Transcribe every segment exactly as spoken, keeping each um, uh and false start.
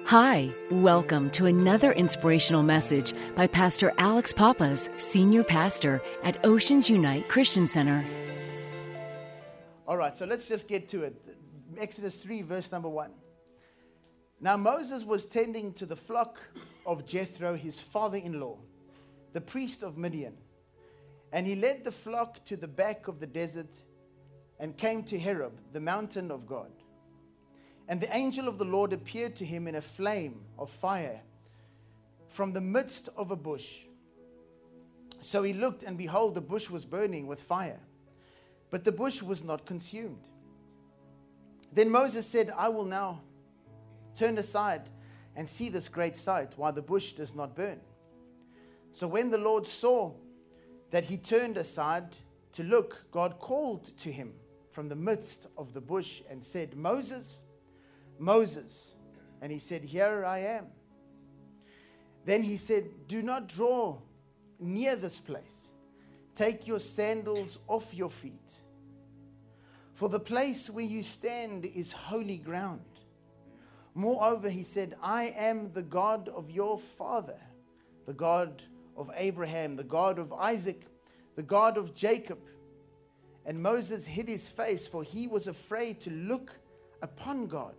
Hi, welcome to another inspirational message by Pastor Alex Pappas, Senior Pastor at Oceans Unite Christian Center. All right, so let's just get to it. Exodus three, verse number one. Now Moses was tending to the flock of Jethro, his father-in-law, the priest of Midian. And he led the flock to the back of the desert and came to Horeb, the mountain of God. And the angel of the Lord appeared to him in a flame of fire from the midst of a bush. So he looked, and behold, the bush was burning with fire, but the bush was not consumed. Then Moses said, I will now turn aside and see this great sight, why the bush does not burn. So when the Lord saw that he turned aside to look, God called to him from the midst of the bush and said, Moses, Moses. And he said, here I am. Then he said, do not draw near this place. Take your sandals off your feet. For the place where you stand is holy ground. Moreover, he said, I am the God of your father, the God of Abraham, the God of Isaac, the God of Jacob. And Moses hid his face, for he was afraid to look upon God.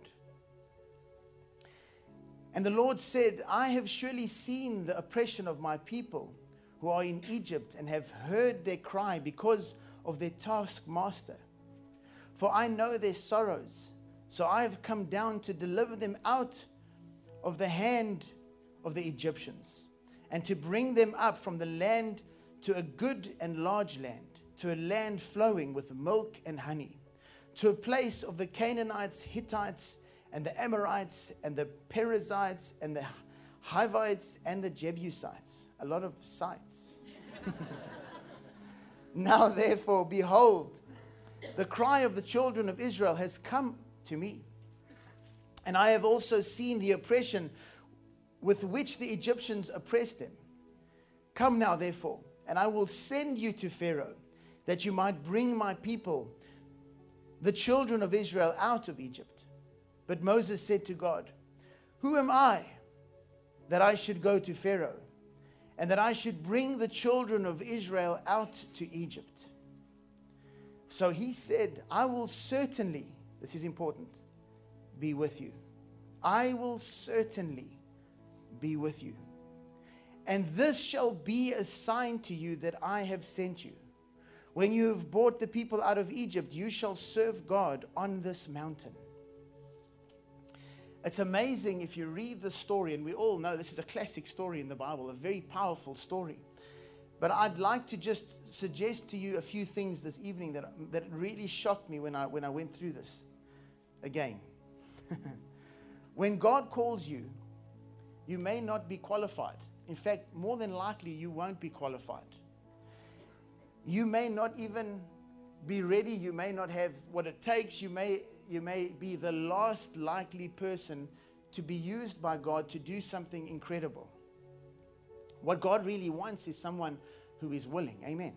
And the Lord said, I have surely seen the oppression of my people who are in Egypt, and have heard their cry because of their taskmaster. For I know their sorrows, so I have come down to deliver them out of the hand of the Egyptians, and to bring them up from the land to a good and large land, to a land flowing with milk and honey, to a place of the Canaanites, Hittites, and the Amorites, and the Perizzites, and the Hivites, and the Jebusites. A lot of sites. Now therefore, behold, the cry of the children of Israel has come to me. And I have also seen the oppression with which the Egyptians oppressed them. Come now therefore, and I will send you to Pharaoh, that you might bring my people, the children of Israel, out of Egypt. But Moses said to God, who am I that I should go to Pharaoh, and that I should bring the children of Israel out to Egypt? So he said, I will certainly, this is important, be with you. I will certainly be with you. And this shall be a sign to you that I have sent you. When you have brought the people out of Egypt, you shall serve God on this mountain. It's amazing if you read the story, and we all know this is a classic story in the Bible, a very powerful story. But I'd like to just suggest to you a few things this evening that, that really shocked me when I, when I went through this again. When God calls you, you may not be qualified. In fact, more than likely, you won't be qualified. You may not even be ready. You may not have what it takes. You may, you may be the last likely person to be used by God to do something incredible. What God really wants is someone who is willing. Amen. Amen.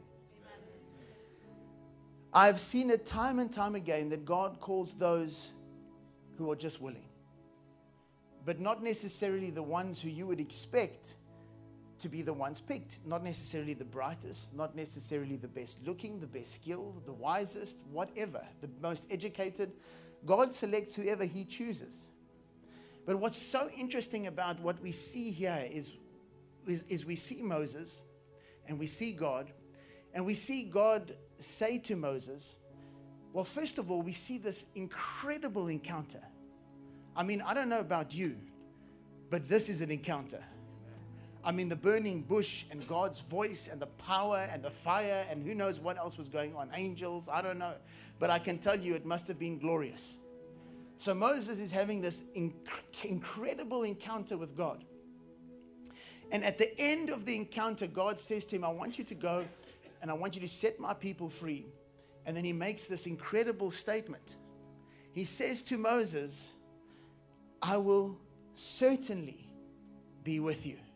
I've seen it time and time again that God calls those who are just willing, but not necessarily the ones who you would expect to be the ones picked. Not necessarily the brightest, not necessarily the best looking, the best skilled, the wisest, whatever, the most educated. God selects whoever he chooses. But what's so interesting about what we see here is, is, is we see Moses and we see God, and we see God say to Moses, well, first of all, we see this incredible encounter. I mean, I don't know about you, but this is an encounter. I mean, the burning bush and God's voice and the power and the fire and who knows what else was going on. Angels, I don't know. But I can tell you it must have been glorious. So Moses is having this inc- incredible encounter with God. And at the end of the encounter, God says to him, I want you to go and I want you to set my people free. And then he makes this incredible statement. He says to Moses, I will certainly be with you.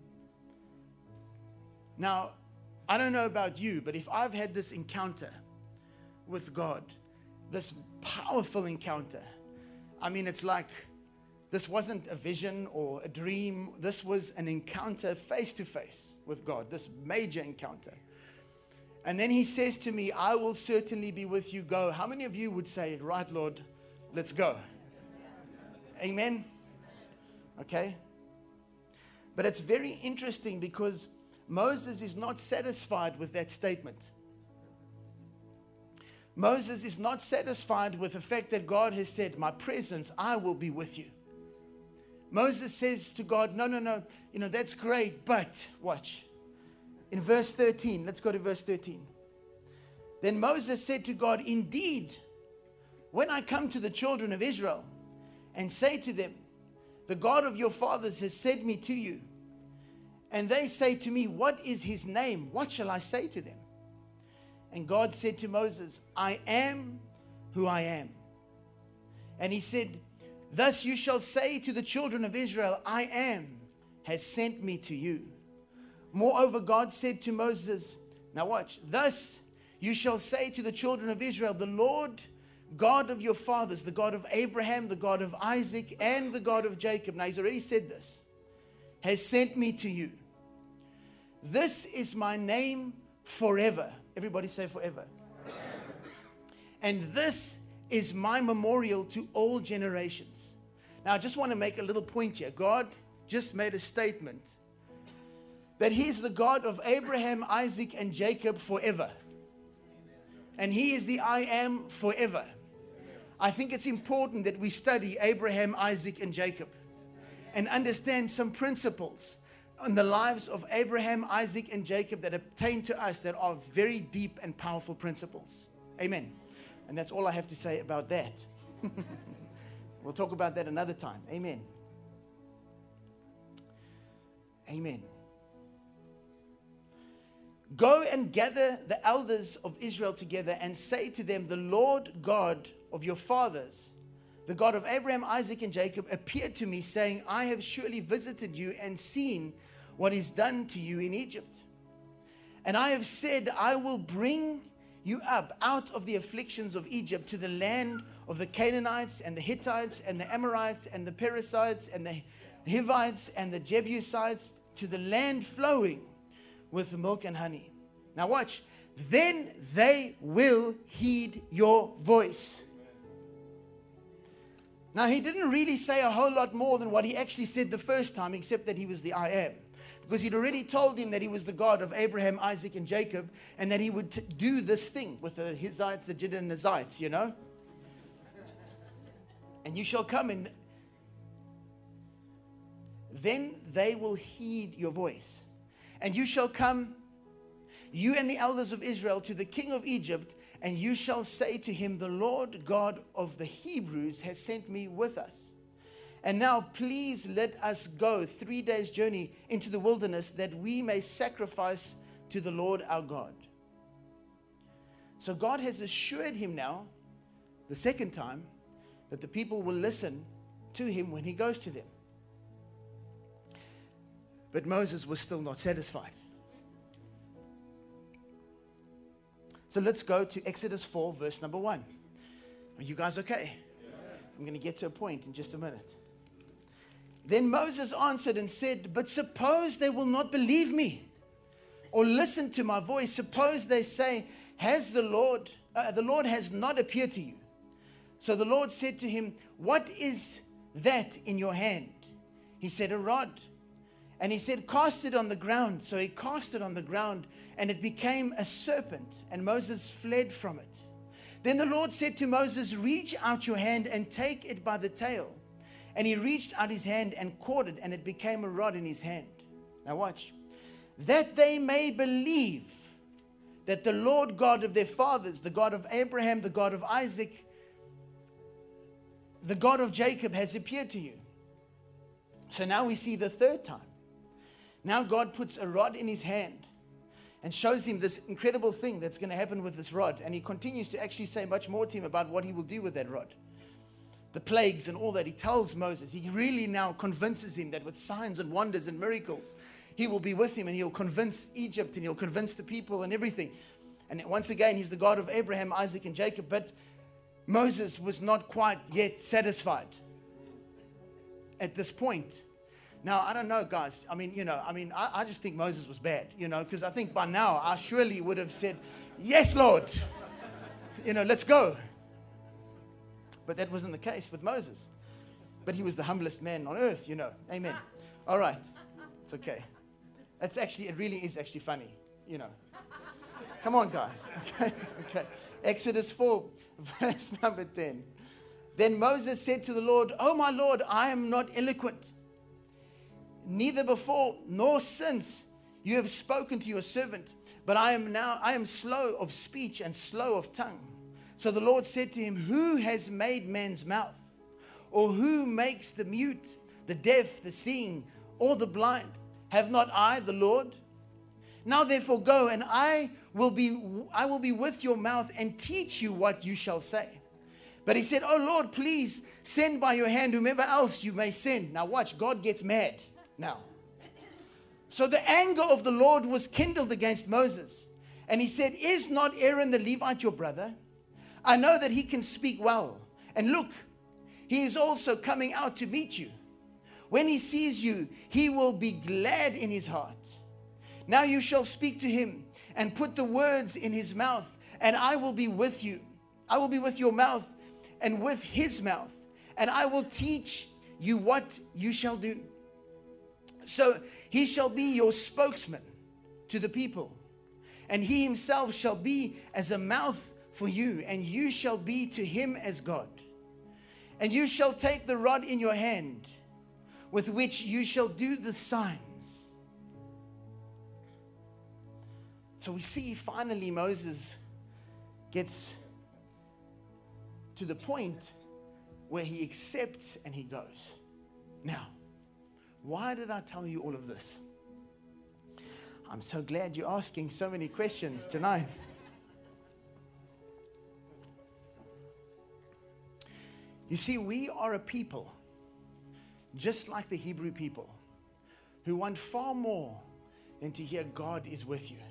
Now, I don't know about you, but if I've had this encounter with God, this powerful encounter, I mean, it's like This wasn't a vision or a dream. This was an encounter face to face with God, this major encounter. And then he says to me, I will certainly be with you. Go. How many of you would say, right, Lord, let's go? Amen. Okay. But it's very interesting because Moses is not satisfied with that statement. Moses is not satisfied with the fact that God has said, my presence, I will be with you. Moses says to God, no, no, no, you know, that's great, but watch. In verse thirteen, let's go to verse thirteen. Then Moses said to God, indeed, when I come to the children of Israel and say to them, the God of your fathers has sent me to you, and they say to me, what is his name? What shall I say to them? And God said to Moses, I am who I am. And he said, thus you shall say to the children of Israel, I am has sent me to you. Moreover, God said to Moses, now watch, thus you shall say to the children of Israel, the Lord God of your fathers, the God of Abraham, the God of Isaac, and the God of Jacob. Now he's already said this, has sent me to you. This is my name forever. Everybody say forever. And this is my memorial to all generations. Now, I just want to make a little point here. God just made a statement that he's the God of Abraham, Isaac, and Jacob forever. And he is the I am forever. I think it's important that we study Abraham, Isaac, and Jacob and understand some principles in the lives of Abraham, Isaac, and Jacob that obtain to us that are very deep and powerful principles. Amen. And that's all I have to say about that. We'll talk about that another time. Amen. Amen. Go and gather the elders of Israel together and say to them, the Lord God of your fathers, the God of Abraham, Isaac, and Jacob, appeared to me, saying, I have surely visited you and seen what is done to you in Egypt. And I have said, I will bring you up out of the afflictions of Egypt to the land of the Canaanites and the Hittites and the Amorites and the Perizzites and the Hivites and the Jebusites, to the land flowing with milk and honey. Now watch. Then they will heed your voice. Now he didn't really say a whole lot more than what he actually said the first time, except that he was the I am. Because he'd already told him that he was the God of Abraham, Isaac, and Jacob, and that he would t- do this thing with the Hittites, the Gideonites, you know. And you shall come and then they will heed your voice. And you shall come, you and the elders of Israel, to the king of Egypt, and you shall say to him, the Lord God of the Hebrews has sent me with us. And now please let us go three days' journey into the wilderness, that we may sacrifice to the Lord our God. So God has assured him now, the second time, that the people will listen to him when he goes to them. But Moses was still not satisfied. So let's go to Exodus four, verse number one. Are you guys okay? Yes. I'm going to get to a point in just a minute. Then Moses answered and said, but suppose they will not believe me or listen to my voice. Suppose they say, has the Lord, uh, the Lord has not appeared to you. So the Lord said to him, what is that in your hand? He said, a rod. And he said, cast it on the ground. So he cast it on the ground, and it became a serpent, and Moses fled from it. Then the Lord said to Moses, reach out your hand and take it by the tail. And he reached out his hand and caught it, and it became a rod in his hand. Now watch. That they may believe that the Lord God of their fathers, the God of Abraham, the God of Isaac, the God of Jacob has appeared to you. So now we see the third time. Now God puts a rod in his hand and shows him this incredible thing that's going to happen with this rod. And he continues to actually say much more to him about what he will do with that rod. The plagues and all that. He tells Moses, he really now convinces him that with signs and wonders and miracles, he will be with him, and he'll convince Egypt, and he'll convince the people and everything. And once again, he's the God of Abraham, Isaac, and Jacob. But Moses was not quite yet satisfied. at this point. Now, I don't know, guys. I mean, you know, I mean, I, I just think Moses was bad, you know, because I think by now I surely would have said, yes, Lord, you know, let's go. But that wasn't the case with Moses. But he was the humblest man on earth, you know. Amen. All right. It's okay. It's actually, it really is actually funny, you know. Come on, guys. Okay. Okay. Exodus four, verse number ten. Then Moses said to the Lord, "Oh, my Lord, I am not eloquent, neither before nor since you have spoken to your servant, but I am now, I am slow of speech and slow of tongue." So the Lord said to him, "Who has made man's mouth? Or who makes the mute, the deaf, the seeing, or the blind? Have not I, the Lord? Now therefore go, and I will be, I will be with your mouth and teach you what you shall say." But he said, "Oh Lord, please send by your hand whomever else you may send." Now watch, God gets mad now. So the anger of the Lord was kindled against Moses. And he said, "Is not Aaron the Levite your brother? I know that he can speak well. And look, he is also coming out to meet you. When he sees you, he will be glad in his heart. Now you shall speak to him and put the words in his mouth, and I will be with you. I will be with your mouth and with his mouth, and I will teach you what you shall do. So he shall be your spokesman to the people, and he himself shall be as a mouth for you, and you shall be to him as God. And you shall take the rod in your hand, with which you shall do the signs." So we see finally Moses gets to the point where he accepts and he goes. Now, why did I tell you all of this? I'm so glad you're asking so many questions tonight. You see, we are a people, just like the Hebrew people, who want far more than to hear God is with you.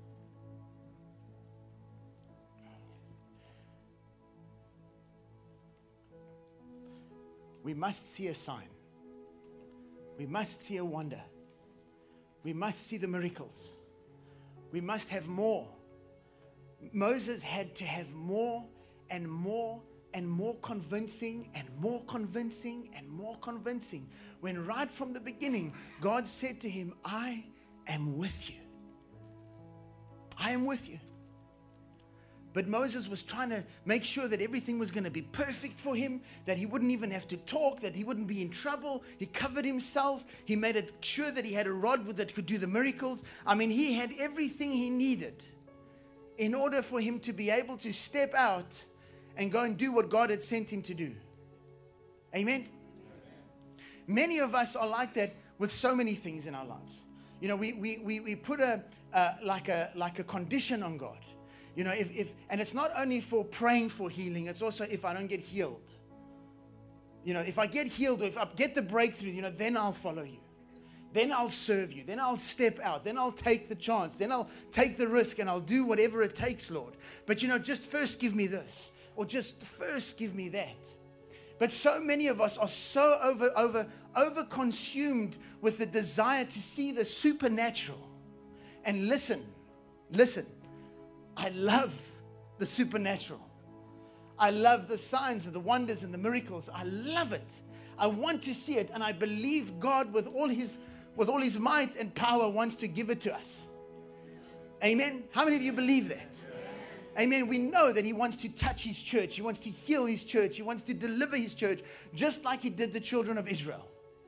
We must see a sign. We must see a wonder. We must see the miracles. We must have more. Moses had to have more and more and more convincing and more convincing and more convincing. When right from the beginning, God said to him, "I am with you. I am with you." But Moses was trying to make sure that everything was going to be perfect for him, that he wouldn't even have to talk, that he wouldn't be in trouble. He covered himself. He made it sure that he had a rod with that could do the miracles. I mean, he had everything he needed in order for him to be able to step out and go and do what God had sent him to do. Amen? Many of us are like that with so many things in our lives. You know, we we we, we put a uh, like a like a condition on God. You know, if, if, and it's not only for praying for healing, it's also if I don't get healed. You know, if I get healed or if I get the breakthrough, you know, then I'll follow you. Then I'll serve you. Then I'll step out. Then I'll take the chance. Then I'll take the risk and I'll do whatever it takes, Lord. But, you know, just first give me this or just first give me that. But so many of us are so over, over, over consumed with the desire to see the supernatural. And listen, listen. I love the supernatural. I love the signs and the wonders and the miracles. I love it. I want to see it, and I believe God with all his with all his might and power wants to give it to us. Amen. How many of you believe that? Amen. We know that he wants to touch his church. He wants to heal his church. He wants to deliver his church just like he did the children of Israel.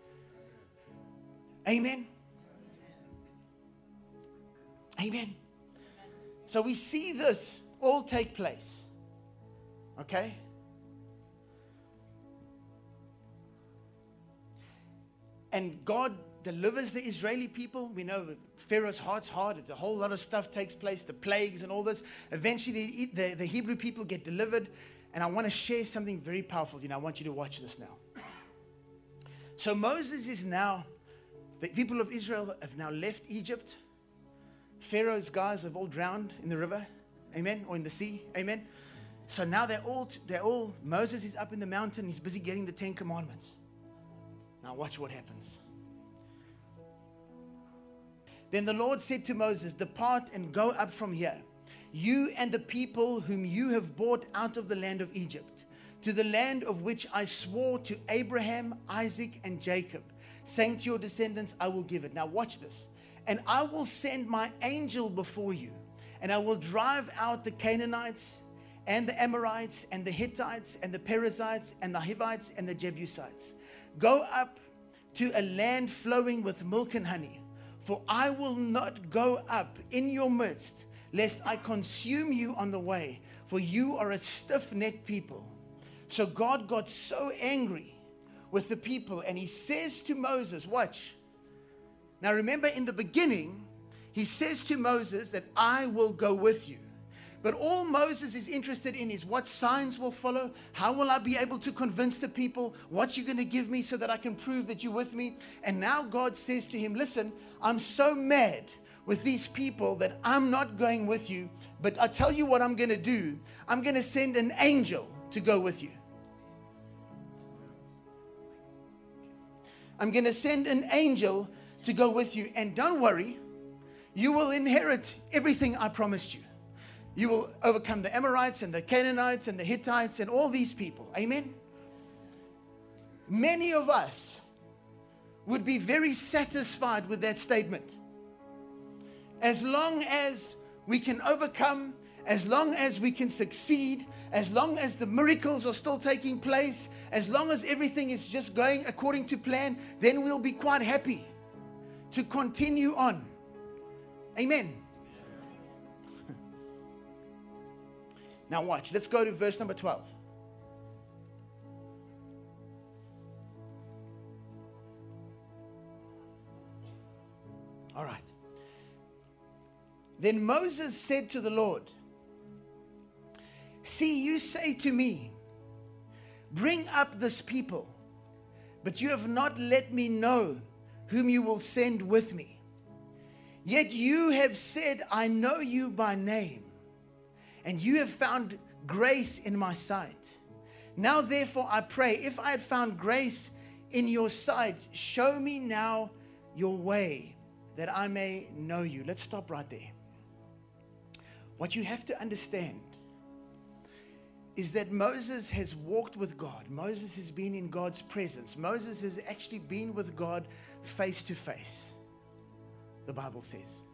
Amen. Amen. So we see this all take place. Okay? And God delivers the Israeli people. We know Pharaoh's heart's hard. It's a whole lot of stuff takes place, the plagues and all this. Eventually, the, the, the Hebrew people get delivered. And I want to share something very powerful. You know, I want you to watch this now. So Moses is now, the people of Israel have now left Egypt. Pharaoh's guys have all drowned in the river, amen, or in the sea, amen. So now they're all, they're all, Moses is up in the mountain, he's busy getting the Ten Commandments. Now watch what happens. Then the Lord said to Moses, depart and go up from here, you and the people whom you have brought out of the land of Egypt, to the land of which I swore to Abraham, Isaac, and Jacob, saying to your descendants, I will give it. Now watch this. And I will send my angel before you, and I will drive out the Canaanites and the Amorites and the Hittites and the Perizzites and the Hivites and the Jebusites. Go up to a land flowing with milk and honey. For I will not go up in your midst, lest I consume you on the way, for you are a stiff-necked people. So God got so angry with the people, and he says to Moses, watch. Now remember, in the beginning, he says to Moses that I will go with you. But all Moses is interested in is what signs will follow. How will I be able to convince the people? What you're going to give me so that I can prove that you're with me? And now God says to him, listen, I'm so mad with these people that I'm not going with you. But I tell you what I'm going to do. I'm going to send an angel to go with you. I'm going to send an angel to go with you. And don't worry, you will inherit everything I promised you. You will overcome the Amorites and the Canaanites and the Hittites and all these people. Amen? Many of us would be very satisfied with that statement. As long as we can overcome, as long as we can succeed, as long as the miracles are still taking place, as long as everything is just going according to plan, then we'll be quite happy to continue on. Amen. Now watch, let's go to verse number twelve. All right. Then Moses said to the Lord, see, you say to me, bring up this people, but you have not let me know whom you will send with me. Yet you have said, I know you by name, and you have found grace in my sight. Now therefore I pray, if I had found grace in your sight, show me now your way, that I may know you. Let's stop right there. What you have to understand is that Moses has walked with God. Moses has been in God's presence. Moses has actually been with God face to face, the Bible says.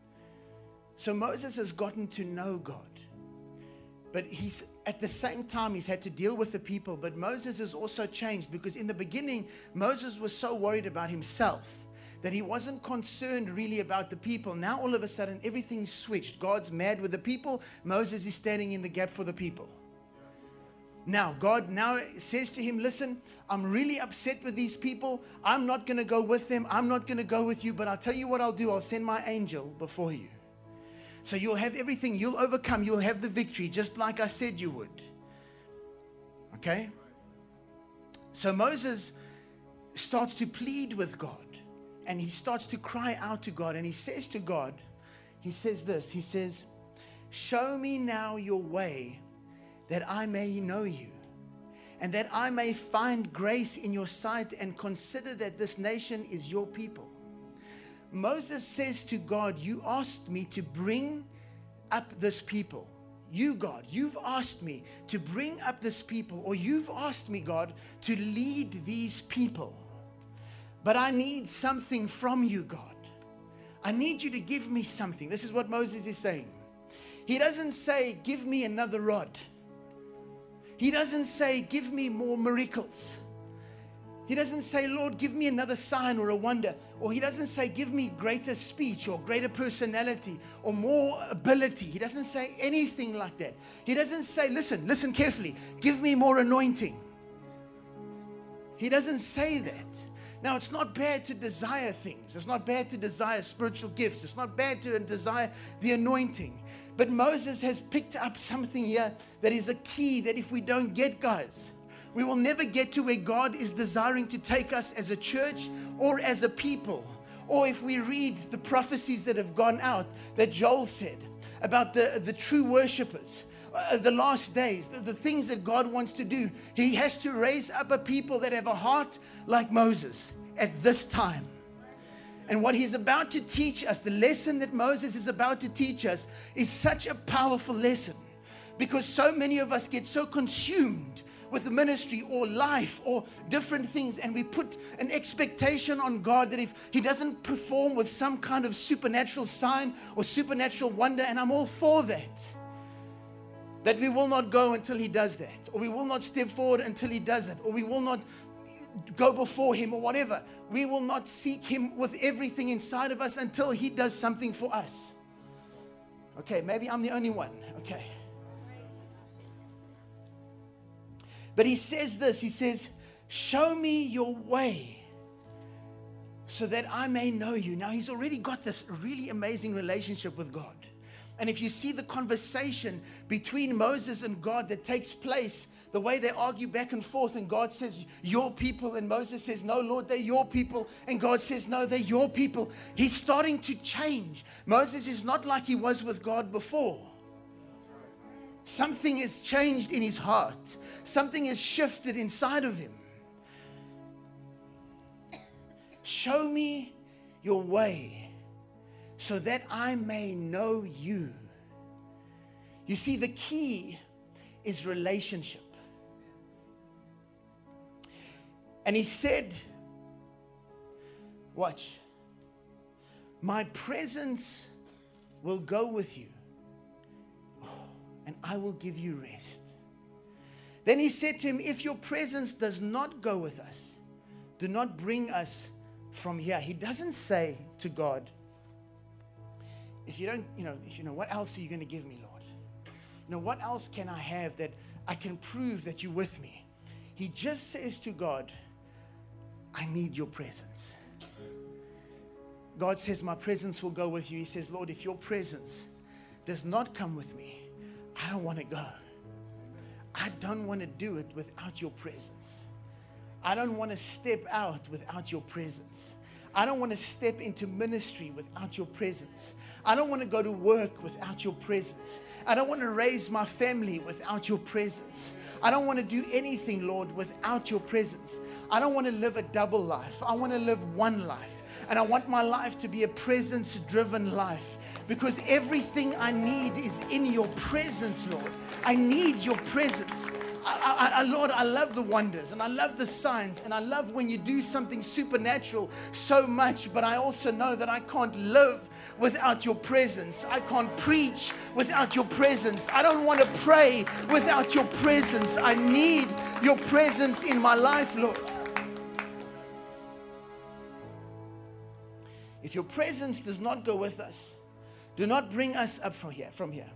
So Moses has gotten to know God. But he's at the same time, he's had to deal with the people. But Moses has also changed, because in the beginning, Moses was so worried about himself that he wasn't concerned really about the people. Now all of a sudden, everything's switched. God's mad with the people. Moses is standing in the gap for the people. Now, God now says to him, listen, I'm really upset with these people. I'm not going to go with them. I'm not going to go with you. But I'll tell you what I'll do. I'll send my angel before you. So you'll have everything. You'll overcome. You'll have the victory, just like I said you would. Okay? So Moses starts to plead with God. And he starts to cry out to God. And he says to God, he says this. He says, show me now your way, that I may know you, and that I may find grace in your sight, and consider that this nation is your people. Moses says to God, you asked me to bring up this people. You, God, you've asked me to bring up this people, or you've asked me, God, to lead these people. But I need something from you, God. I need you to give me something. This is what Moses is saying. He doesn't say, give me another rod. He doesn't say, give me more miracles. He doesn't say, Lord, give me another sign or a wonder. Or he doesn't say, give me greater speech or greater personality or more ability. He doesn't say anything like that. He doesn't say, listen, listen carefully, give me more anointing. He doesn't say that. Now, it's not bad to desire things. It's not bad to desire spiritual gifts. It's not bad to desire the anointing. But Moses has picked up something here that is a key that if we don't get, guys, we will never get to where God is desiring to take us as a church or as a people. Or if we read the prophecies that have gone out that Joel said about the, the true worshipers uh, the last days, the, the things that God wants to do. He has to raise up a people that have a heart like Moses at this time. And what he's about to teach us, the lesson that Moses is about to teach us, is such a powerful lesson. Because so many of us get so consumed with the ministry or life or different things, and we put an expectation on God that if He doesn't perform with some kind of supernatural sign or supernatural wonder, and I'm all for that, that we will not go until He does that, or we will not step forward until He does it, or we will not go before Him, or whatever. We will not seek Him with everything inside of us until He does something for us. Okay, maybe I'm the only one. Okay. But He says this, He says, show me your way so that I may know you. Now, He's already got this really amazing relationship with God. And if you see the conversation between Moses and God that takes place, the way they argue back and forth, and God says, your people, and Moses says, no, Lord, they're your people, and God says, no, they're your people. He's starting to change. Moses is not like he was with God before. Something has changed in his heart. Something has shifted inside of him. Show me your way so that I may know you. You see, the key is relationship. And He said, watch, my presence will go with you, and I will give you rest. Then He said to him, if your presence does not go with us, do not bring us from here. He doesn't say to God, if you don't, you know, if you know, what else are you going to give me, Lord? You know, what else can I have that I can prove that you're with me? He just says to God, I need your presence. God says, my presence will go with you. He says, Lord, if your presence does not come with me, I don't want to go. I don't want to do it without your presence. I don't want to step out without your presence. I don't want to step into ministry without your presence. I don't want to go to work without your presence. I don't want to raise my family without your presence. I don't want to do anything, Lord, without your presence. I don't want to live a double life. I want to live one life. And I want my life to be a presence-driven life, because everything I need is in your presence, Lord. I need your presence. I, I, I, Lord, I love the wonders, and I love the signs, and I love when you do something supernatural so much, but I also know that I can't live without your presence. I can't preach without your presence. I don't want to pray without your presence. I need your presence in my life, Lord. If your presence does not go with us, do not bring us up from here, from here.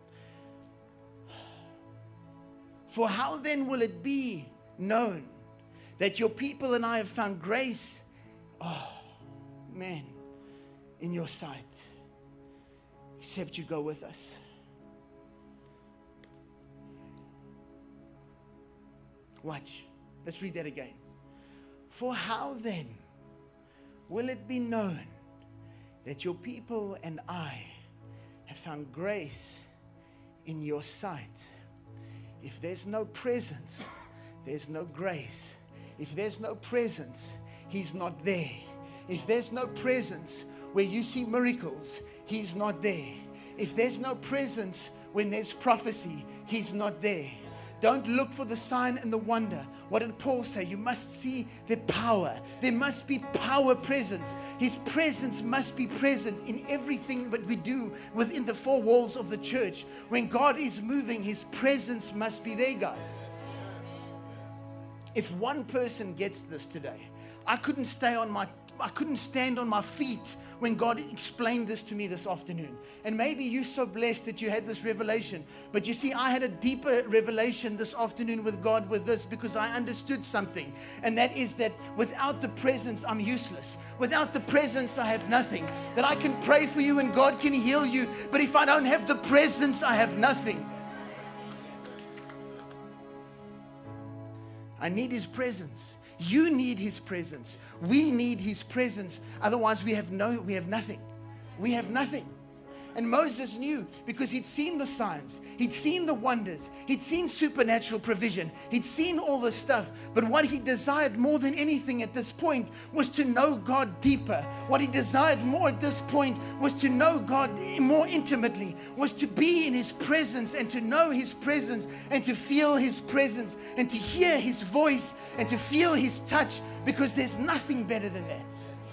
For how then will it be known that your people and I have found grace, oh man, in your sight, except you go with us? Watch. Let's read that again. For how then will it be known that your people and I have found grace in your sight? If there's no presence, there's no grace. If there's no presence, He's not there. If there's no presence where you see miracles, He's not there. If there's no presence when there's prophecy, He's not there. Don't look for the sign and the wonder. What did Paul say? You must see the power. There must be power presence. His presence must be present in everything that we do within the four walls of the church. When God is moving, His presence must be there, guys. If one person gets this today, I couldn't stay on my I couldn't stand on my feet when God explained this to me this afternoon. And maybe you're so blessed that you had this revelation. But you see, I had a deeper revelation this afternoon with God with this, because I understood something. And that is that without the presence, I'm useless. Without the presence, I have nothing. That I can pray for you and God can heal you. But if I don't have the presence, I have nothing. I need His presence. You need His presence. We need His presence. Otherwise, we have no, we have nothing. We have nothing. And Moses knew because he'd seen the signs, he'd seen the wonders, he'd seen supernatural provision, he'd seen all this stuff. But what he desired more than anything at this point was to know God deeper. What he desired more at this point was to know God more intimately, was to be in his presence and to know his presence and to feel his presence and to hear his voice and to feel his touch, because there's nothing better than that.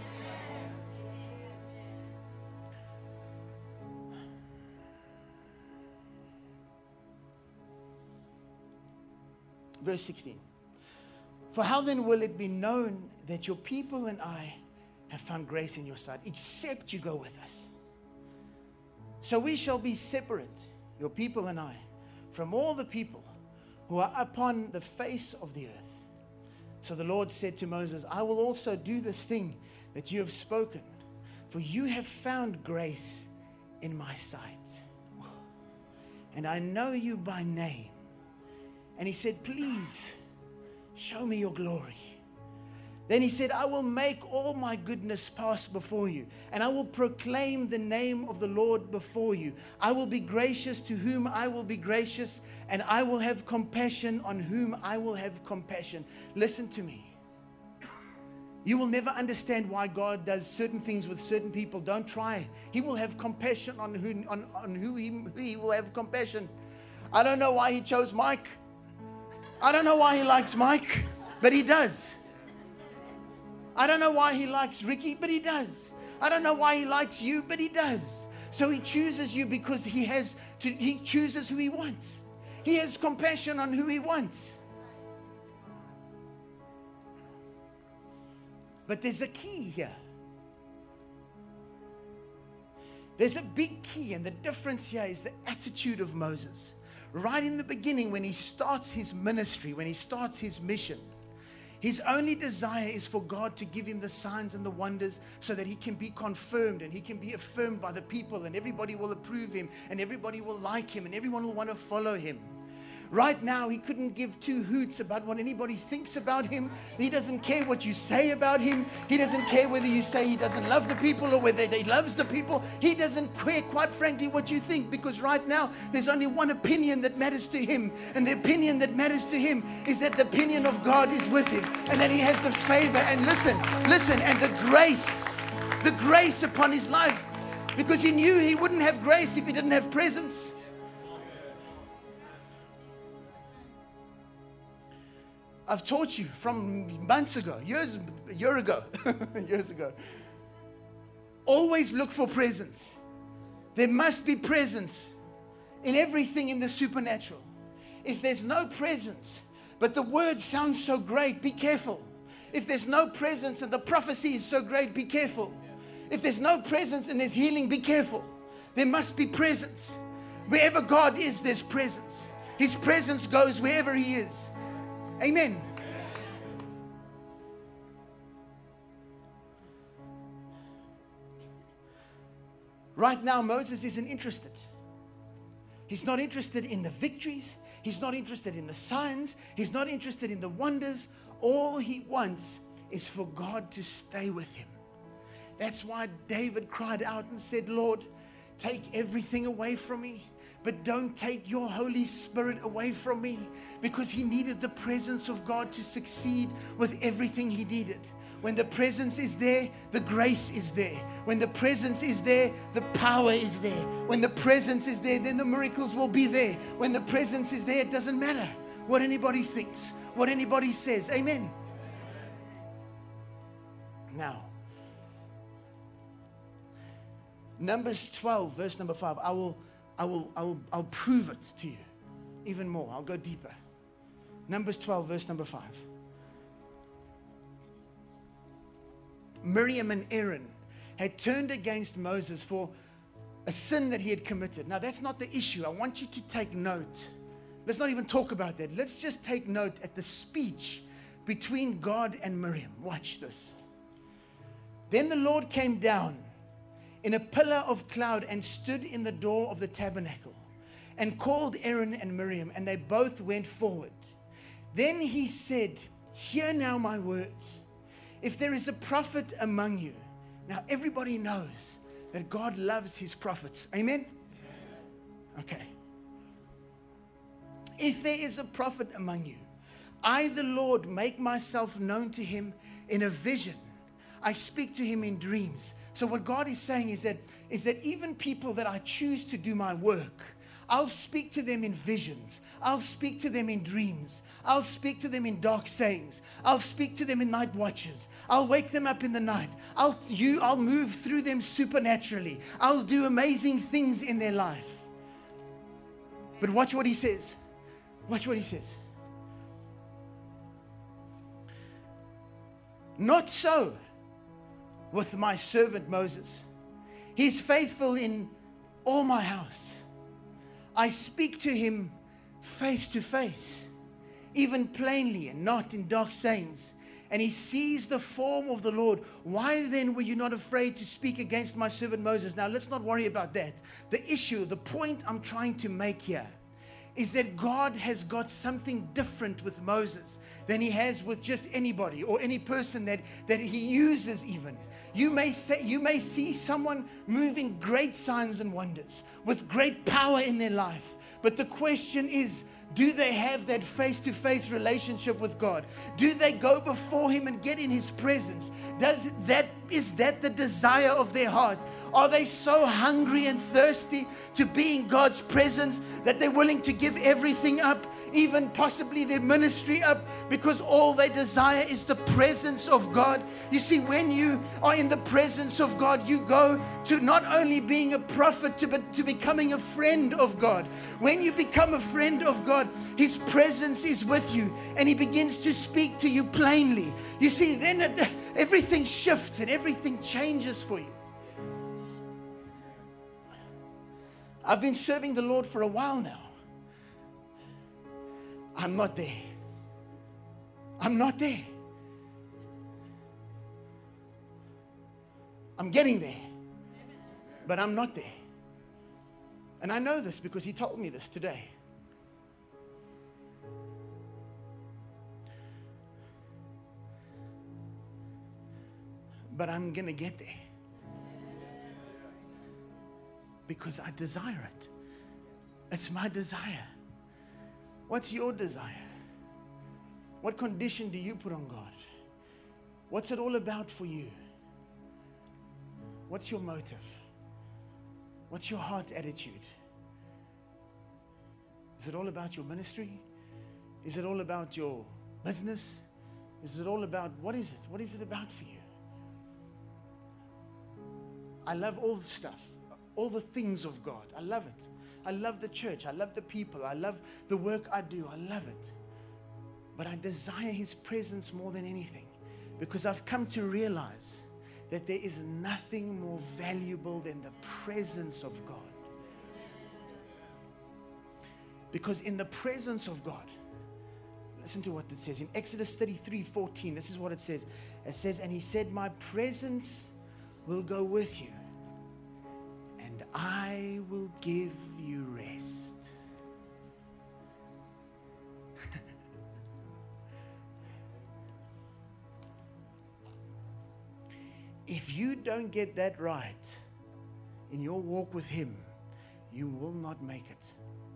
Verse sixteen. For how then will it be known that your people and I have found grace in your sight, except you go with us? So we shall be separate, your people and I, from all the people who are upon the face of the earth. So the Lord said to Moses, I will also do this thing that you have spoken, for you have found grace in my sight, and I know you by name. And he said, please show me your glory. Then he said, I will make all my goodness pass before you, and I will proclaim the name of the Lord before you. I will be gracious to whom I will be gracious, and I will have compassion on whom I will have compassion. Listen to me. You will never understand why God does certain things with certain people. Don't try. He will have compassion on who, on, on who, he, who he will have compassion. I don't know why he chose Mike. I don't know why he likes Mike, but he does. I don't know why he likes Ricky, but he does. I don't know why he likes you, but he does. So he chooses you because he has to, he chooses who he wants. He has compassion on who he wants. But there's a key here. There's a big key, and the difference here is the attitude of Moses. Right in the beginning, when he starts his ministry, when he starts his mission, his only desire is for God to give him the signs and the wonders so that he can be confirmed and he can be affirmed by the people, and everybody will approve him and everybody will like him and everyone will want to follow him. Right now, he couldn't give two hoots about what anybody thinks about him. He doesn't care what you say about him. He doesn't care whether you say he doesn't love the people or whether he loves the people. He doesn't care, quite frankly, what you think, because right now, there's only one opinion that matters to him. And the opinion that matters to him is that the opinion of God is with him and that he has the favor. And listen, listen, and the grace, the grace upon his life, because he knew he wouldn't have grace if he didn't have presence. I've taught you from months ago, years, a year ago, years ago. Always look for presence. There must be presence in everything in the supernatural. If there's no presence, but the word sounds so great, be careful. If there's no presence and the prophecy is so great, be careful. If there's no presence and there's healing, be careful. There must be presence. Wherever God is, there's presence. His presence goes wherever he is. Amen. Right now, Moses isn't interested. He's not interested in the victories. He's not interested in the signs. He's not interested in the wonders. All he wants is for God to stay with him. That's why David cried out and said, Lord, take everything away from me, but don't take your Holy Spirit away from me, because he needed the presence of God to succeed with everything he needed. When the presence is there, the grace is there. When the presence is there, the power is there. When the presence is there, then the miracles will be there. When the presence is there, it doesn't matter what anybody thinks, what anybody says. Amen. Now, Numbers twelve, verse number five. I will I will, I will, I'll prove it to you even more. I'll go deeper. Numbers twelve, verse number five. Miriam and Aaron had turned against Moses for a sin that he had committed. Now, that's not the issue. I want you to take note. Let's not even talk about that. Let's just take note at the speech between God and Miriam. Watch this. Then the Lord came down in a pillar of cloud and stood in the door of the tabernacle and called Aaron and Miriam, and they both went forward. Then he said, hear now my words. If there is a prophet among you, now everybody knows that God loves his prophets. Amen? Okay. If there is a prophet among you, I, the Lord, make myself known to him in a vision. I speak to him in dreams. So what God is saying is that, is that even people that I choose to do my work, I'll speak to them in visions. I'll speak to them in dreams. I'll speak to them in dark sayings. I'll speak to them in night watches. I'll wake them up in the night. I'll, you, I'll move through them supernaturally. I'll do amazing things in their life. But watch what he says. Watch what he says. Not so with my servant Moses. He's faithful in all my house. I speak to him face to face, even plainly and not in dark sayings. And he sees the form of the Lord. Why then were you not afraid to speak against my servant Moses? Now let's not worry about that. The issue, the point I'm trying to make here is that God has got something different with Moses than he has with just anybody or any person that, that he uses even. You may say, you may see someone moving great signs and wonders with great power in their life. But the question is, do they have that face-to-face relationship with God? Do they go before him and get in his presence? Does that, is that the desire of their heart? Are they so hungry and thirsty to be in God's presence that they're willing to give everything up, even possibly their ministry up, because all they desire is the presence of God? You see, when you are in the presence of God, you go to not only being a prophet, to, but to becoming a friend of God. When you become a friend of God, his presence is with you and he begins to speak to you plainly. You see, then it, everything shifts and everything changes for you. I've been serving the Lord for a while now. I'm not there. I'm not there. I'm getting there, but I'm not there. And I know this because he told me this today. But I'm going to get there because I desire it. It's my desire. What's your desire? What condition do you put on God? What's it all about for you? What's your motive? What's your heart attitude? Is it all about your ministry? Is it all about your business? Is it all about, what is it? What is it about for you? I love all the stuff, all the things of God. I love it. I love the church. I love the people. I love the work I do. I love it. But I desire his presence more than anything, because I've come to realize that there is nothing more valuable than the presence of God. Because in the presence of God, listen to what it says in Exodus thirty-three fourteen. This is what it says. It says, and he said, my presence will go with you, and I will give you rest. If you don't get that right in your walk with him, you will not make it.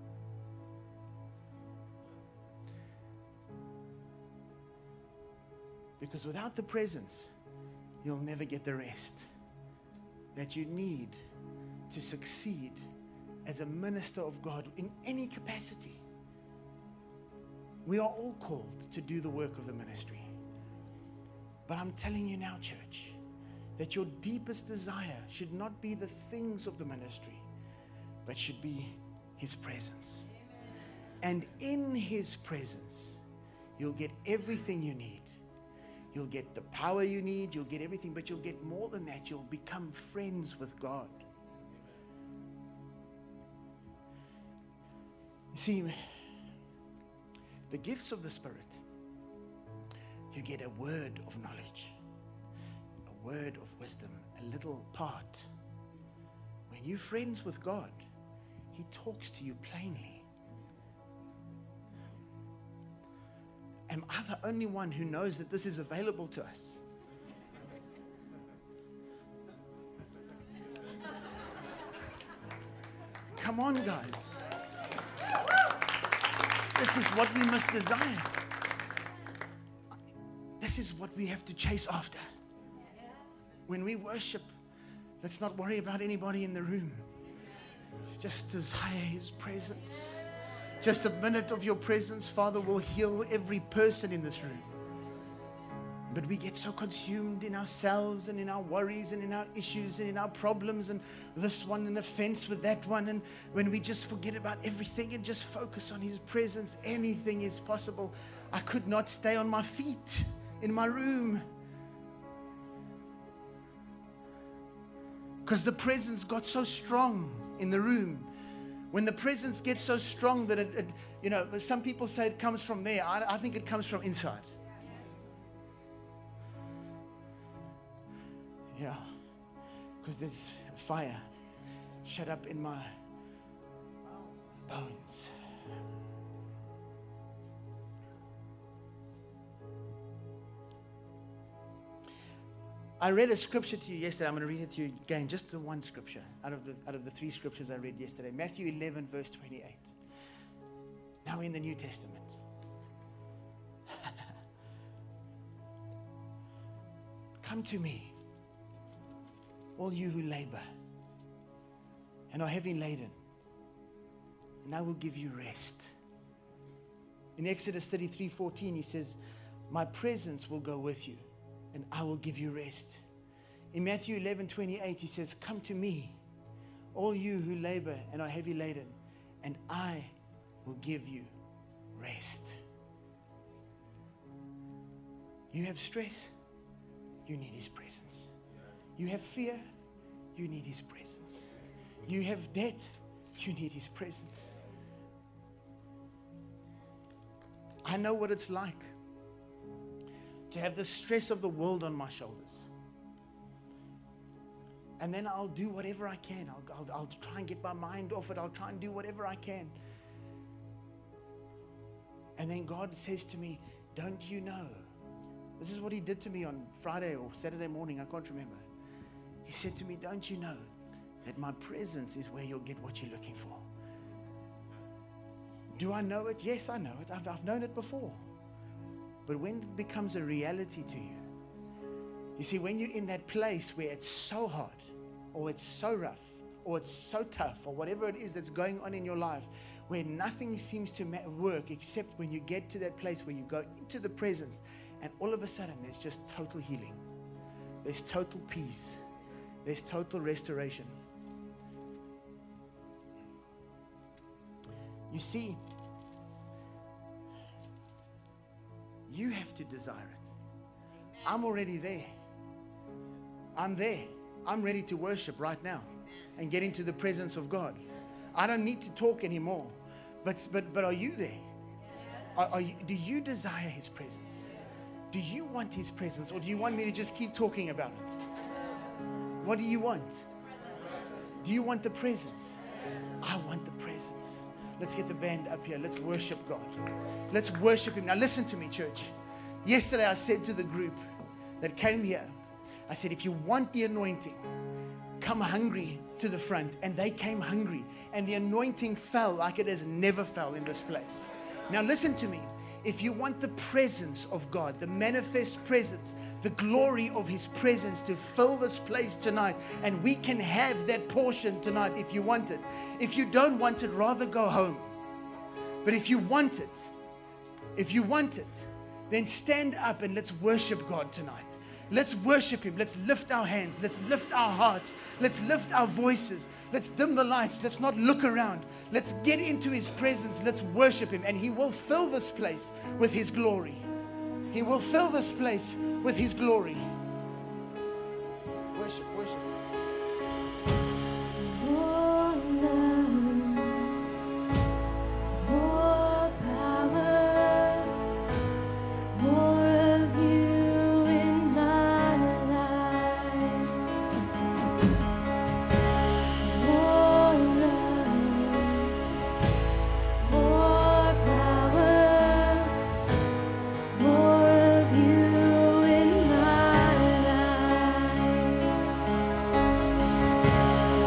Because without the presence, you'll never get the rest that you need to succeed as a minister of God in any capacity. We are all called to do the work of the ministry. But I'm telling you now, church, that your deepest desire should not be the things of the ministry, but should be his presence. And in his presence, you'll get everything you need. You'll get the power you need, you'll get everything, but you'll get more than that. You'll become friends with God. You see, the gifts of the Spirit, you get a word of knowledge, a word of wisdom, a little part. When you're friends with God, he talks to you plainly. Am I the only one who knows that this is available to us? Come on, guys. This is what we must desire. This is what we have to chase after. When we worship, let's not worry about anybody in the room. Just desire His presence. Just a minute of your presence, Father, will heal every person in this room. But we get so consumed in ourselves and in our worries and in our issues and in our problems and this one and offense with that one. And when we just forget about everything and just focus on His presence, anything is possible. I could not stay on my feet in my room because the presence got so strong in the room. When the presence gets so strong that it, it you know, some people say it comes from there. I, I think it comes from inside. Yeah, because there's fire shut up in my bones. I read a scripture to you yesterday. I'm going to read it to you again, just the one scripture out of the out of the three scriptures I read yesterday. Matthew eleven, verse twenty-eight. Now in the New Testament. Come to me, all you who labor and are heavy laden, and I will give you rest. In Exodus thirty-three fourteen, He says, my presence will go with you, and I will give you rest. In Matthew eleven twenty-eight, He says, come to me, all you who labor and are heavy laden, and I will give you rest. You have stress, you need His presence. You have fear, you need His presence. You have debt, you need His presence. I know what it's like to have the stress of the world on my shoulders. And then I'll do whatever I can. I'll, I'll, I'll try and get my mind off it. I'll try and do whatever I can. And then God says to me, don't you know? This is what He did to me on Friday or Saturday morning. I can't remember. He said to me, don't you know that my presence is where you'll get what you're looking for? Do I know it? Yes, I know it. I've, I've known it before. But when it becomes a reality to you, you see, when you're in that place where it's so hard, or it's so rough, or it's so tough, or whatever it is that's going on in your life, where nothing seems to work except when you get to that place where you go into the presence, and all of a sudden there's just total healing. There's total peace. There's total restoration. You see, you have to desire it. I'm already there. I'm there. I'm ready to worship right now and get into the presence of God. I don't need to talk anymore. But but but are you there? Are, are you, do you desire His presence? Do you want His presence, or do you want me to just keep talking about it? What do you want? Do you want the presence? I want the presence. Let's get the band up here. Let's worship God. Let's worship Him. Now listen to me, church. Yesterday I said to the group that came here, I said, if you want the anointing, come hungry to the front. And they came hungry. And the anointing fell like it has never fell in this place. Now listen to me. If you want the presence of God, the manifest presence, the glory of His presence to fill this place tonight, and we can have that portion tonight if you want it. If you don't want it, rather go home. But if you want it, if you want it, then stand up and let's worship God tonight. Let's worship Him. Let's lift our hands. Let's lift our hearts. Let's lift our voices. Let's dim the lights. Let's not look around. Let's get into His presence. Let's worship Him. And He will fill this place with His glory. He will fill this place with His glory. Worship, worship. More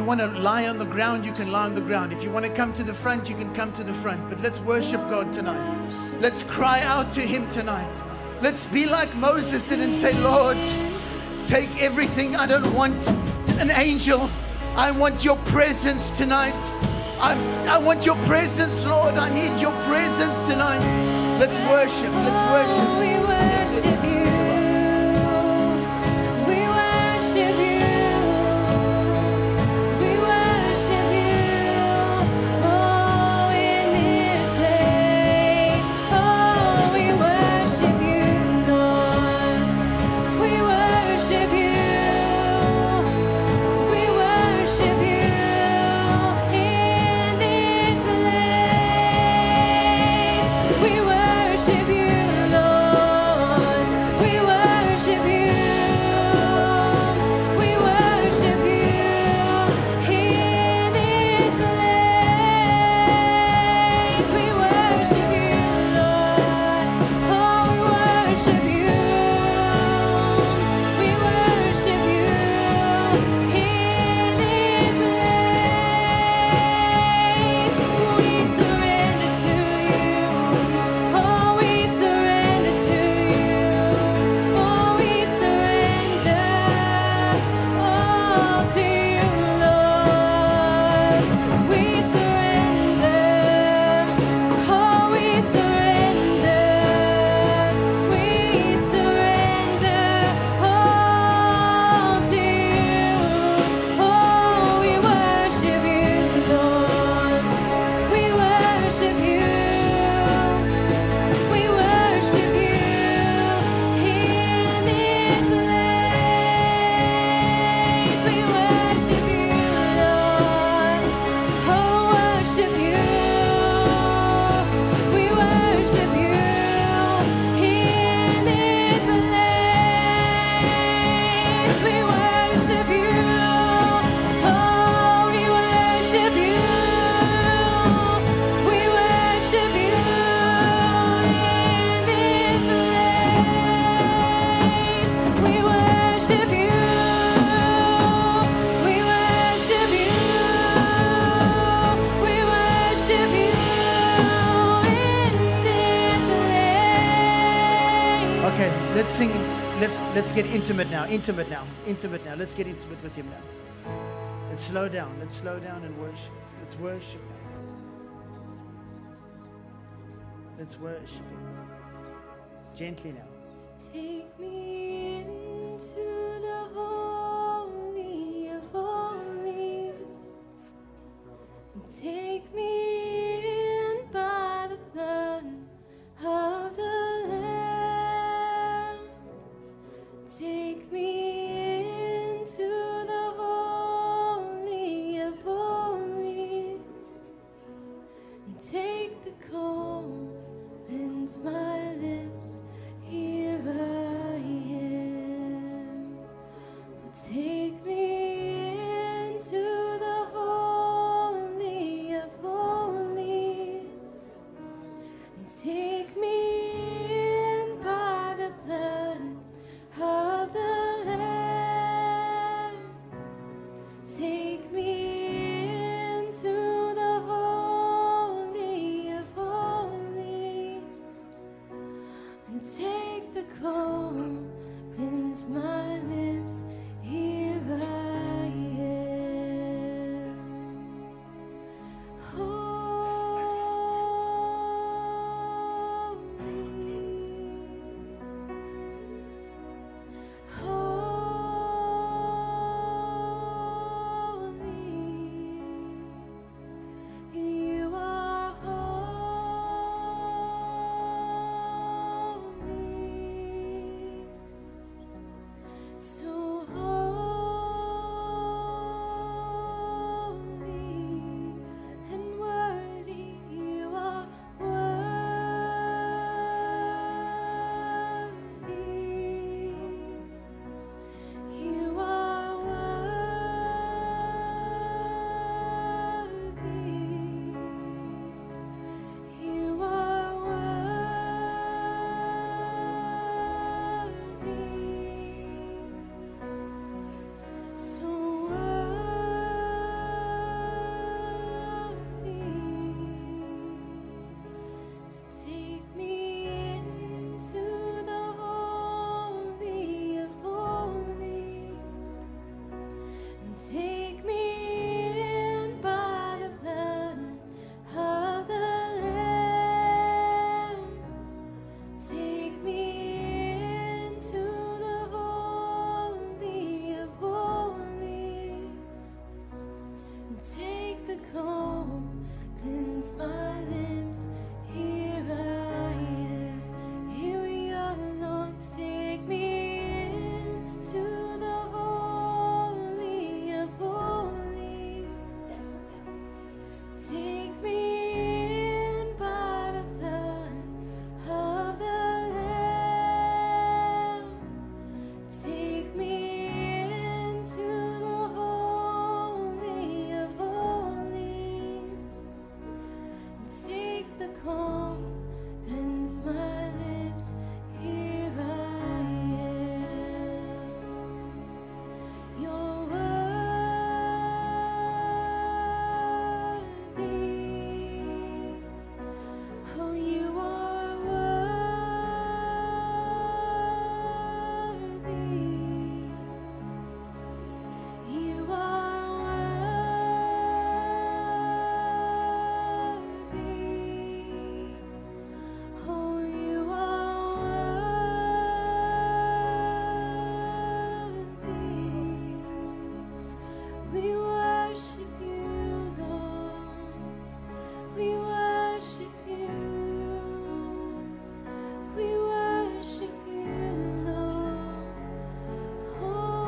want to lie on the ground, you can lie on the ground. If you want to come to the front, you can come to the front. But let's worship God tonight. Let's cry out to Him tonight. Let's be like Moses did and say, Lord, take everything. I don't want an angel. I want your presence tonight. I, I want your presence, Lord. I need your presence tonight. Let's worship. Let's worship. We worship you. We worship you. We worship you. Oh, in this place. Oh, we worship you, Lord. We worship you. We worship you in this place. We worship you, Lord. We worship you. We worship you in this place. We worship you, Lord. Oh, we worship you. We worship you in this place. We surrender to you. Oh, we surrender to you. Oh, we surrender all to you, Lord. We surrender. Oh, we surrender. We surrender all to you. Oh, we worship you, Lord. We worship you. We worship you in this place. We worship you, Lord. Oh, worship you. We worship you in this place. We worship you. Oh, we worship you. We worship you in this place. We worship you. We worship you. We worship you in this place. Okay, let's sing. Let's let's get intimate now. Intimate now. Intimate now. Let's get intimate with Him now. Let's slow down. Let's slow down and worship. Let's worship now. Let's worship Him. Gently now. Take me into the holy of holies. Take me in by the blood of the Lamb. Take me into the holy of holies. Take the coal, cleanse my lips. Here I am. Take me into the holy of holies. Take me in by the blood of the Lamb. Take me into the holy of holies. Oh, you are worthy. You are worthy. Oh, you are worthy. We worship you, Lord. We worship you. We worship you, Lord. Oh,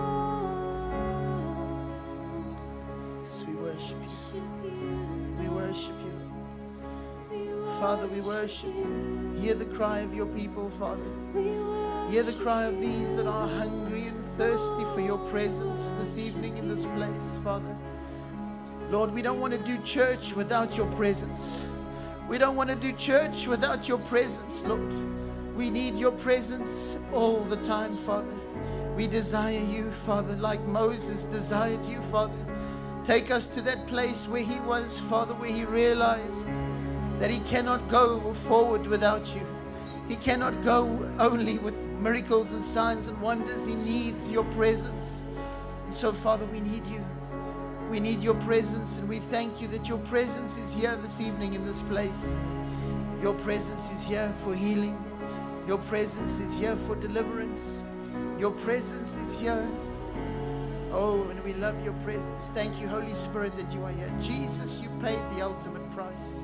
Yes, we worship you. worship you. We worship you. We Father, we worship you. Hear the cry of your people, Father. We Hear the cry of these that are hungry and thirsty for your presence this evening in this place, Father. Lord, we don't want to do church without your presence. We don't want to do church without your presence, Lord. We need your presence all the time, Father. We desire you, Father, like Moses desired you, Father. Take us to that place where he was, Father, where he realized that he cannot go forward without you. He cannot go only with miracles and signs and wonders. He needs your presence. And so, Father, we need you. We need your presence, and we thank you that your presence is here this evening in this place. Your presence is here for healing. Your presence is here for deliverance. Your presence is here. Oh, and we love your presence. Thank you, Holy Spirit, that you are here. Jesus, you paid the ultimate price.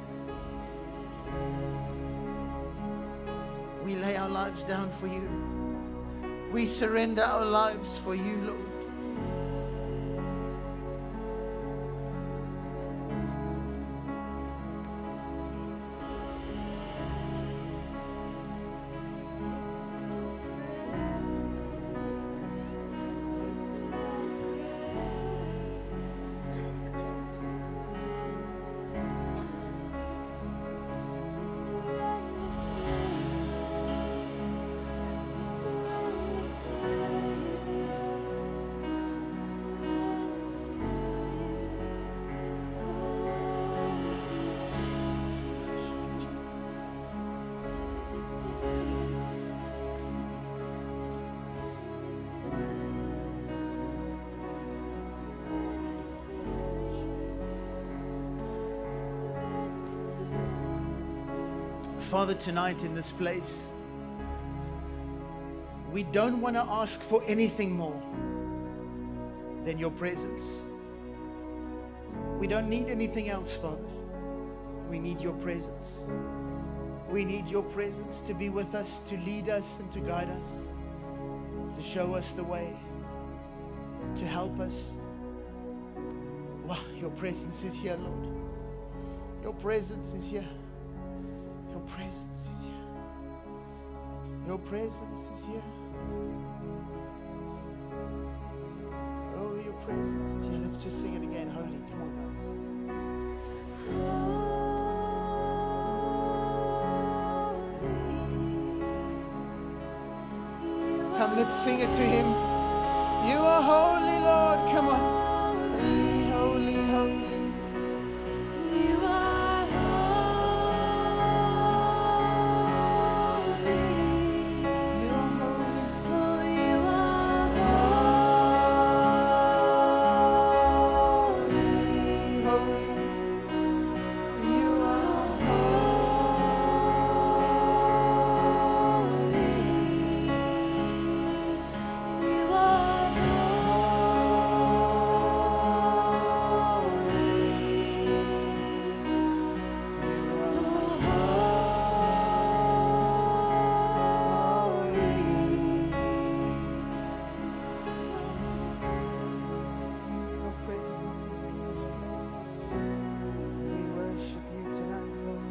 We lay our lives down for you. We surrender our lives for you, Lord. Father, tonight in this place, we don't want to ask for anything more than your presence. We don't need anything else, Father. We need your presence. We need your presence to be with us, to lead us and to guide us, to show us the way, to help us. Wow, your presence is here, Lord. Your presence is here. Your presence is here. Your presence is here. Oh, your presence is here. Let's just sing it again. Holy, come on, guys. Come, let's sing it to him. You are holy, Lord. Come on. Holy, holy, holy. You are holy. You are holy. Oh, you are holy. Holy. You So are holy. You are holy. So Your presence is in this place. We worship you tonight, Lord.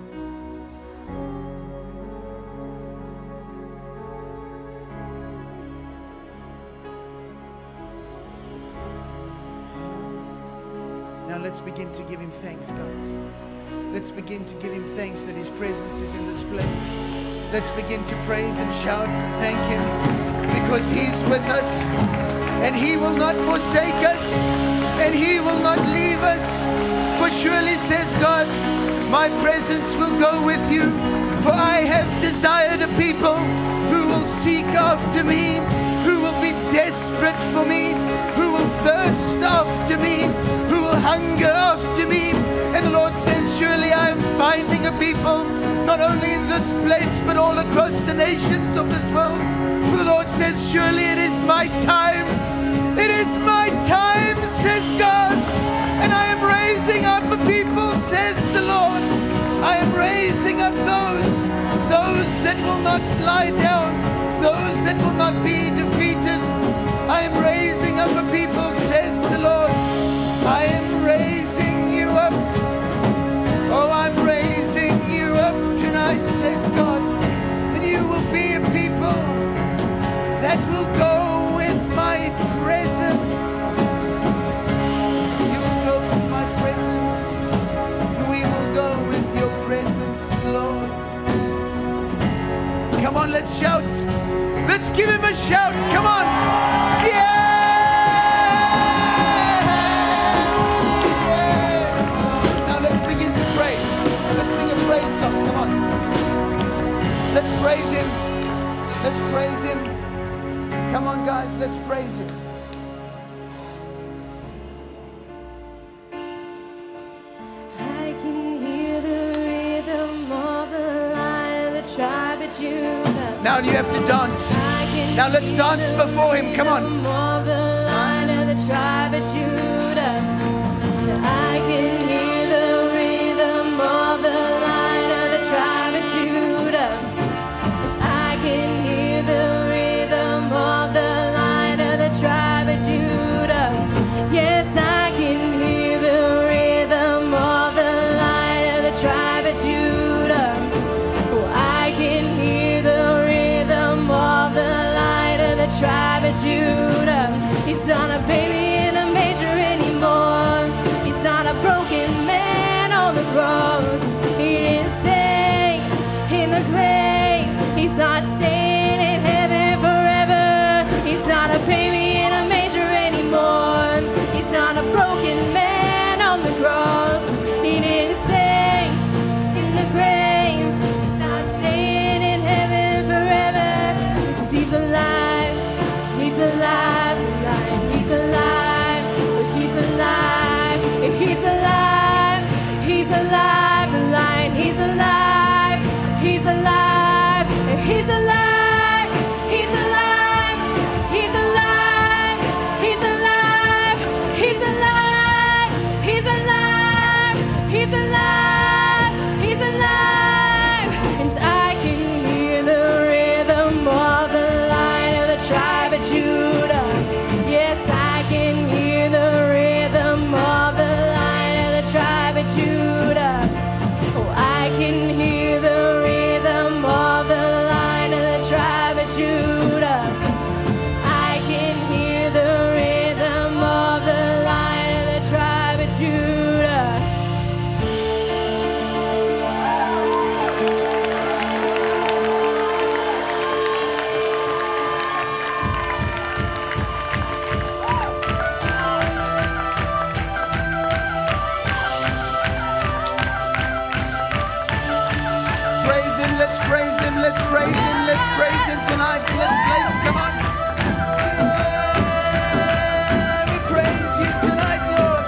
Now let's begin to give him thanks, guys. Let's begin to give him thanks that his presence is in this place. Let's begin to praise and shout and thank him because he's with us and he will not forsake us and he will not leave us. For surely, says God, My presence will go with you, for I have desired a people who will seek after me, who will be desperate for me, who will thirst after me, who will hunger after me. And the Lord says, surely I am finding a people, not only in this place, but all across the nations of this world. For the Lord says, surely it is my time. It is my time, says God. And I am raising up a people, says the Lord. I am raising up those, those that will not lie down, those that will not be defeated. I am raising up a people, says the Lord. I am raising you up. Oh, I'm raising you up tonight, says God. And you will be a people that will go with my presence. You will go with my presence. We will go with your presence, Lord. Come on, let's shout. Let's give him a shout. Come on. Yeah! Praise song. Come on. Let's praise him. Let's praise him. Come on, guys. Let's praise him. I can hear the rhythm of the lion of the tribe of Judah. Now you have to dance. Now let's dance before him. Come on. Of the lion of the tribe of Judah. I can hear the rhythm of the lion of the tribe of Judah. Yes, I can hear the rhythm of the lion of the tribe of Judah. Yes, I can hear the rhythm of the lion of the tribe of Judah. Oh, I can hear the rhythm of the lion of the tribe of Judah. He's not a baby in a manger anymore. He's not a broken man on the cross. He didn't stay in the grave. He's not staying in heaven forever. He's not a baby in a manger anymore. He's not a broken man on the cross. He didn't stay in the grave. He's not staying in heaven forever. 'Cause he's alive. He's alive. alive. He's alive. He's alive. He's alive. He's alive. The lion. He's alive. He's alive. He's alive. He's alive. He's alive. He's alive. He's alive. He's alive. He's alive. He's alive. And I can hear the rhythm of the lion of the tribe of Judah. Yes, I can hear the rhythm of the lion of the tribe of Judah. Oh, I can hear the rhythm of the lion of the tribe of Judah. I can hear the rhythm of the lion of the tribe of Judah. Praise him. Let's praise him. Let's praise him. Let's praise him tonight in this place. Come on. Yeah, we praise you tonight, Lord.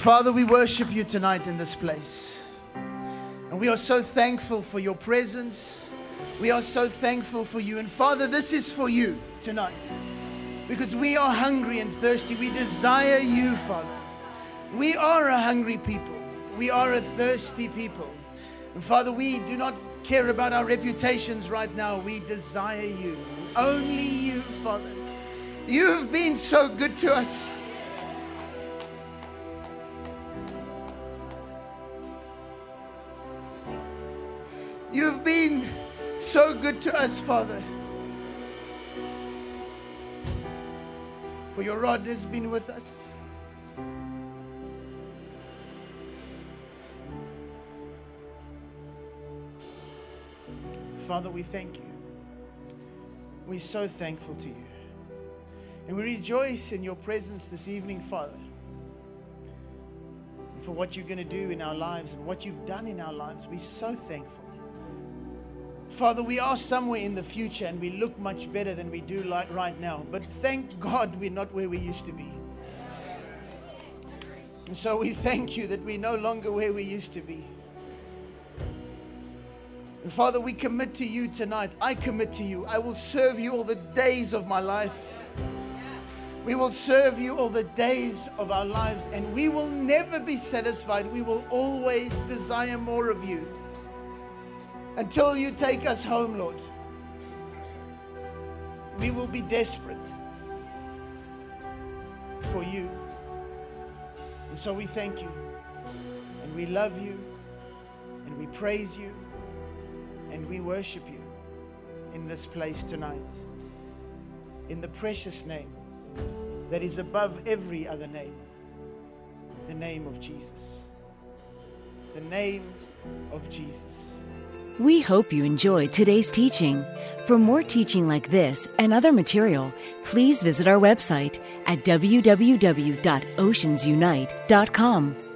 Father, we worship you tonight in this place. And we are so thankful for your presence. We are so thankful for you. And Father, this is for you tonight. Because we are hungry and thirsty. We desire you, Father. We are a hungry people. We are a thirsty people. And Father, we do not care about our reputations right now. We desire you. Only you, Father. You have been so good to us. You have been so good to us, Father. For your rod has been with us. Father, we thank you. We're so thankful to you. And we rejoice in your presence this evening, Father. And for what you're going to do in our lives and what you've done in our lives. We're so thankful. Father, we are somewhere in the future and we look much better than we do like right now. But thank God we're not where we used to be. And so we thank you that we're no longer where we used to be. And Father, we commit to you tonight. I commit to you. I will serve you all the days of my life. We will serve you all the days of our lives. And we will never be satisfied. We will always desire more of you. Until you take us home, Lord. We will be desperate for you. And so we thank you. And we love you. And we praise you. And we worship you in this place tonight. In the precious name that is above every other name. The name of Jesus. The name of Jesus. We hope you enjoyed today's teaching. For more teaching like this and other material, please visit our website at w w w dot oceans unite dot com.